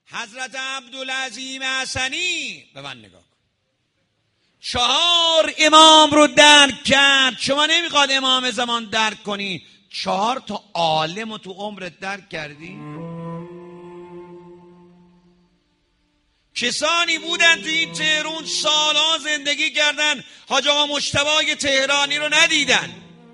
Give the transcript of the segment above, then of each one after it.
حضرت عبدالعظیم حسنی به من نگاه کن، 4 امام رو درک کرد. شما نمیخواد امام زمان درک کنی، 4 تا عالم رو تو عمرت درک کردی؟ کسانی بودن تو این تهران سالها زندگی کردن، حاج آقا مجتبی تهرانی رو ندیدن.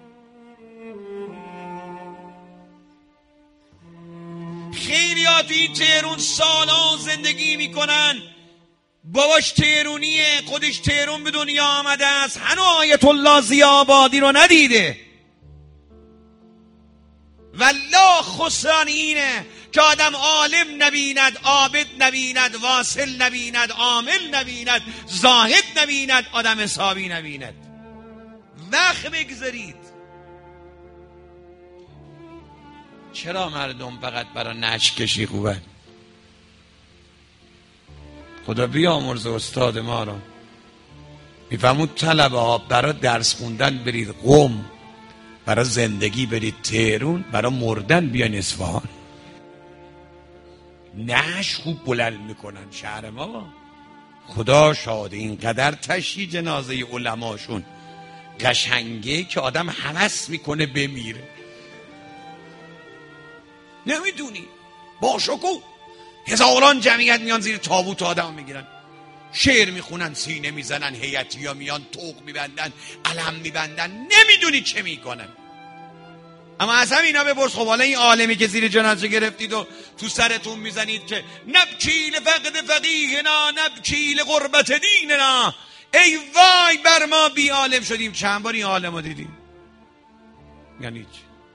خیلی ها تو این تهران سالها زندگی میکنن، باباش تهرونیه، خودش تهران به دنیا آمده است، هنوز آیت الله ضیاءآبادی رو ندیده. والله خسران اینه که آدم عالم نبیند، عابد نبیند، واصل نبیند، عامل نبیند، زاهد نبیند، آدم حسابی نبیند. وقت بگذارید. چرا مردم فقط برای نشت کشی خوبه؟ خدا بیامرز استاد ما رو. میفهمود طلبه ها برای درس خوندن برید قم، برای زندگی برید تهرون، برای مردن بیاین اصفهان. نش خوب بلند میکنن شهر ما. خدا شاهد اینقدر تشییع جنازه علماشون قشنگه که آدم هوس میکنه بمیره. نمیدونی با شکو هزاران جمعیت میان زیر تابوت آدم میگیرن، شعر میخونن، سینه میزنن، هیئتی ها میان توق میبندن، علم میبندن، نمیدونی چه میکنن. اما از همینا بپرس خب حالا این عالمی که زیر جنازه گرفتید و تو سرتون میزنید که نبکی لفقد فقیهنا نبکی لغربت دیننا، ای وای بر ما بی عالم شدیم. چند بار این عالم رو دیدیم؟ یعنی چی؟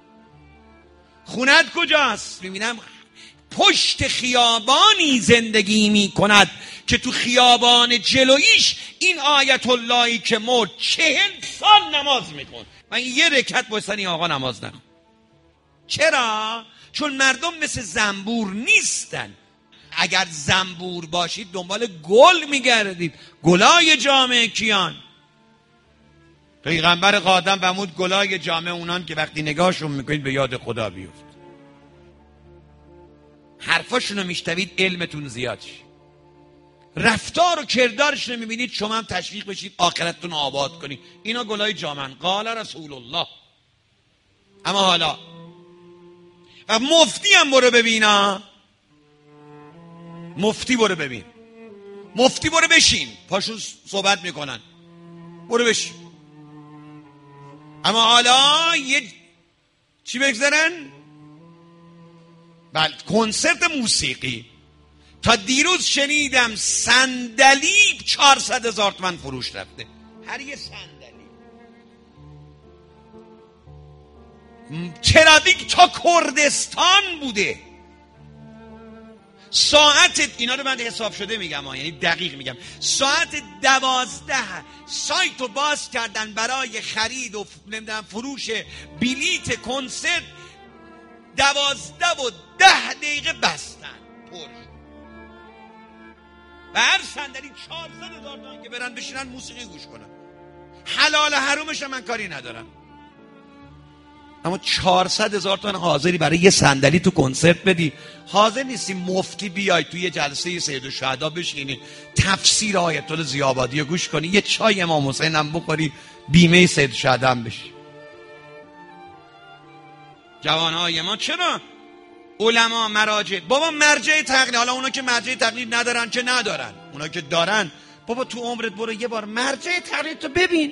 خونت کجاست؟ میبینم پشت خیابانی زندگی میکند که تو خیابان جلویش این آیت اللهی که مرد 40 سال نماز میکن. من یه رکعت بایستن این آقا نماز نکن. چرا؟ چون مردم مثل زنبور نیستن. اگر زنبور باشید دنبال گل میگردید. گلای جامعه کیان؟ پیغمبر قادم فرمود گلای جامعه اونان که وقتی نگاهشون میکنید به یاد خدا بیفت. حرفاشونو میشنوید علمتون زیاد شه، رفتار و کردارش رو میبینید شما هم تشویق بشید آخرتتون آباد کنید. اینا گلای جامن. قال رسول الله. اما حالا و مفتی هم برو ببینا، مفتی برو ببین، مفتی برو بشین، پاشون صحبت میکنن، برو بشین. اما حالا یه چی بگذارن؟ بله، کنسرت موسیقی. تا دیروز شنیدم صندلی 400,000 تومان فروش رفته، هر یه صندلی. ترافیک تا کردستان بوده. ساعت اینا رو من حساب شده میگم، یعنی دقیق میگم، ساعت 12 سایت رو باز کردن برای خرید و فروش بلیت کنسرت. 12:10 بستن پر. و هر صندلی 400,000 تومان که برن بشینن موسیقی گوش کنن. حلال حرومش من کاری ندارم، اما 400,000 تومان حاضری برای یه صندلی تو کنسرت بدی؟ حاضر نیستی مفتی بیای توی یه جلسه سید الشهدا بشینی تفسیر آیت الله ضیاءآبادی رو گوش کنی، یه چای امام حسین هم بخوری، بیمه سید الشهدا هم بشی؟ جوانهای ما چرا علما مراجع، بابا مرجع تقلید، حالا اونا که مرجع تقلید ندارن که ندارن، اونا که دارن، بابا تو عمرت برو یه بار مرجع تقلید تو ببین.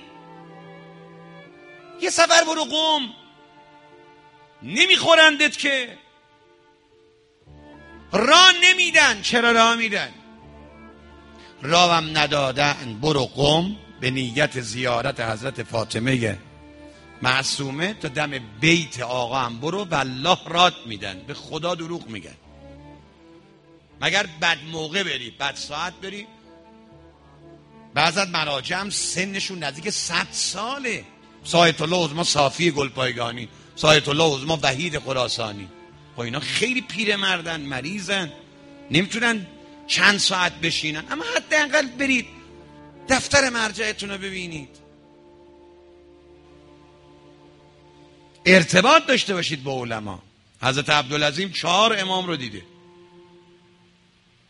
یه سفر برو قم، نمیخورندت که، راه نمیدن. چرا راه میدن؟ راهم ندادن. برو قم به نیت زیارت حضرت فاطمه معصومه تا دم بیت آقا هم برو، والله رات میدن. به خدا دروغ میگن. مگر بد موقع بری، بد ساعت بری. بعضی از مراجع هم سنشون نزدیک 100 ساله. سایت الله عظما صافی گلپایگانی، سایت الله عظما وحید خراسانی. خب اینا خیلی پیرمردن، مریضن، نمیتونن چند ساعت بشینن. اما حداقل برید دفتر مرجعتون رو ببینید، ارتباط داشته باشید با علما. حضرت عبدالعظیم 4 امام رو دیده.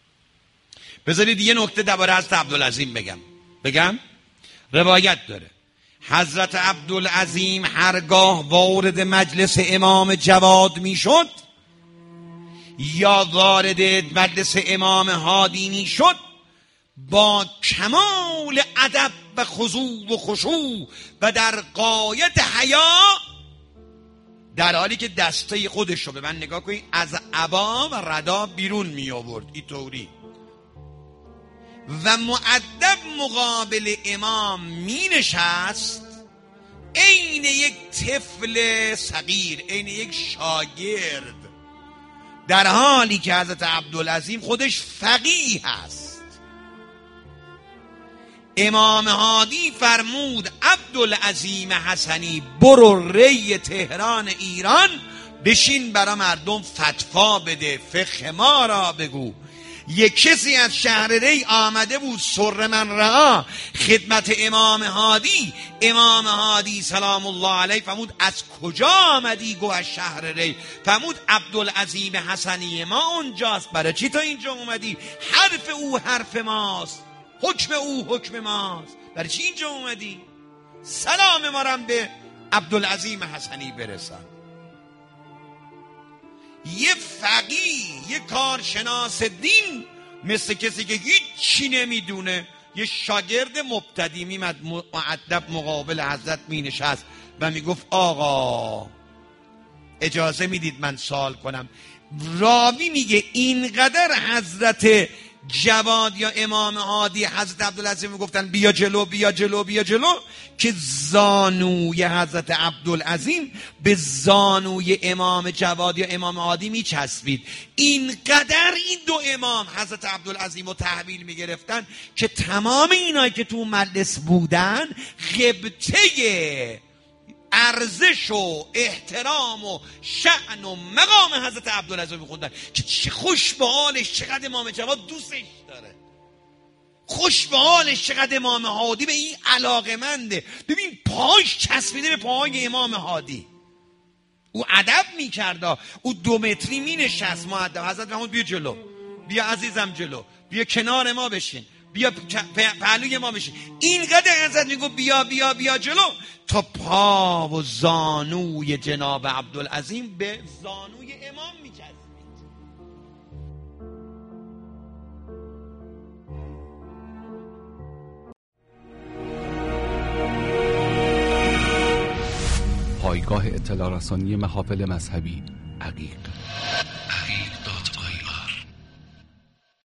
بذارید یه نکته درباره حضرت عبدالعظیم بگم. روایت داره حضرت عبدالعظیم هرگاه وارد مجلس امام جواد میشد یا وارد مجلس امام هادی میشد، با کمال ادب و خضوع و خشوع و در غایت حیا، در حالی که دسته خودش رو به من نگاه کنید از عبا و ردا بیرون می آورد اینطوری و مؤدب مقابل امام می نشست، عین یک طفل صغیر، عین یک شاگرد، در حالی که حضرت عبدالعظیم خودش فقیه هست. امام هادی فرمود عبدالعظیم حسنی برو ری تهران ایران، بشین برا مردم فتوا بده، فقه ما را بگو. یک کسی از شهر ری آمده بود سر من رعا خدمت امام هادی. امام هادی سلام الله علیه فرمود از کجا آمدی؟ گو از شهر ری. فرمود عبدالعظیم حسنی ما اونجاست. برای چی تا اینجا اومدی؟ حرف او حرف ماست، حکم او حکم ماست. برای چی اینجا اومدی؟ سلام ما را به عبدالعظیم حسنی برسان. یه فقیه، یه کارشناس دین، مثل کسی که هیچی نمیدونه، یه شاگرد مبتدی میمد مؤدب مقابل حضرت مینشست و میگفت آقا اجازه میدید من سوال کنم. راوی میگه اینقدر حضرت جواد یا امام هادی حضرت عبدالعظیم میگفتن بیا جلو بیا جلو بیا جلو، که زانوی حضرت عبدالعظیم به زانوی امام جواد یا امام هادی میچسبید. اینقدر این دو امام حضرت عبدالعظیم رو تحویل میگرفتن که تمام اینایی که تو مجلس بودن غبطه ارزش و احترام و شأن و مقام حضرت عبدالعظیم میخوندن که چه خوش به حالش، چقدر امام جواد دوستش داره، خوش به حالش، چقدر امام هادی به این علاقمنده. ببین پاش چسبیده به پاهای امام هادی. او ادب میکرده، او 2 متری مینشست مؤدب. حضرت فرمود بیا جلو، بیا عزیزم جلو، بیا کنار ما بشین، بیا پهلوی ما بشین. اینقدر حضرت میگو بیا بیا بیا جلو تا پا و زانوی جناب عبدالعظیم به زانوی امام میچسبید. پایگاه اطلاع رسانی محافل مذهبی عقیق.